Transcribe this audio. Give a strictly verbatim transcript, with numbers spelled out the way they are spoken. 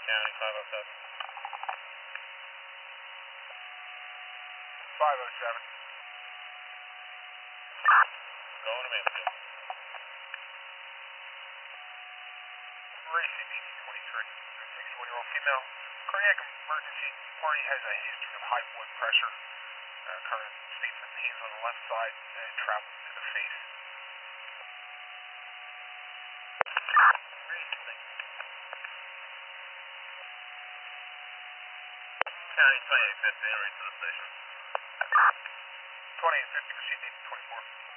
County five oh seven. five oh seven. Going to Mansfield. Race C P T twenty-three. sixty-one-year-old female. Cardiac emergency. Party has a history of high blood pressure. Uh, current states that pains on the left side and traveling to the face. County twenty-eight fifty, en route to the station. twenty-eight fifty, received eight twenty-four.